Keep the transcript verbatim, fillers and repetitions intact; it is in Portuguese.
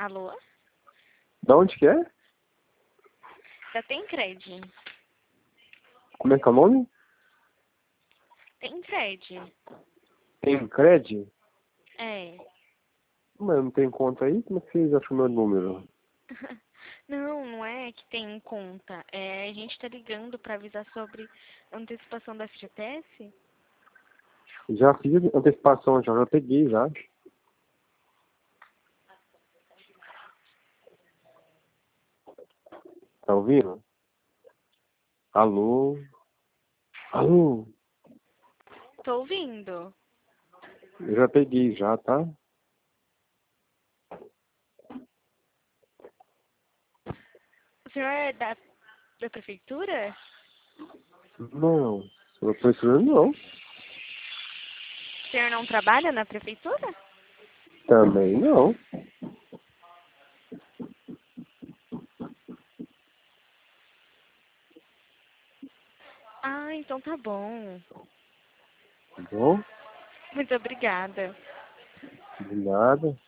Alô? Da onde que é? Da Tencred. Como é que é o nome? Tencred. Tem Cred? É. Mas não tem conta aí? Como é que vocês acham meu número? Não, não é que tem conta. É, a gente tá ligando pra avisar sobre antecipação da F G T S. Já fiz antecipação, já, já peguei já. Tá ouvindo? Alô? Alô? Tô ouvindo. Eu já peguei já, tá? O senhor é da, da prefeitura? Não. Eu tô estudando não. O senhor não trabalha na prefeitura? Também não. Ah, então tá bom. Tá bom? Muito obrigada. De nada.